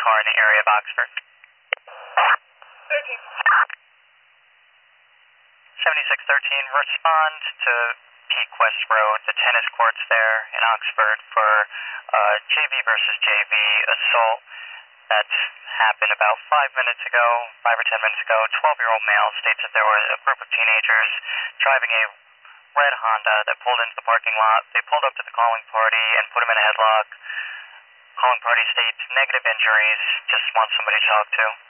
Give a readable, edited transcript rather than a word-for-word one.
car in the area of Oxford. 7613, respond to Peak West Road, the tennis courts there in Oxford for JV versus JV assault that happened about 5 minutes ago, 5 or 10 minutes ago. 12-year-old male states that there were a group of teenagers driving a red Honda that pulled into the parking lot. They pulled up to the calling party and put him in a headlock. Calling party states negative injuries, just wants somebody to talk to.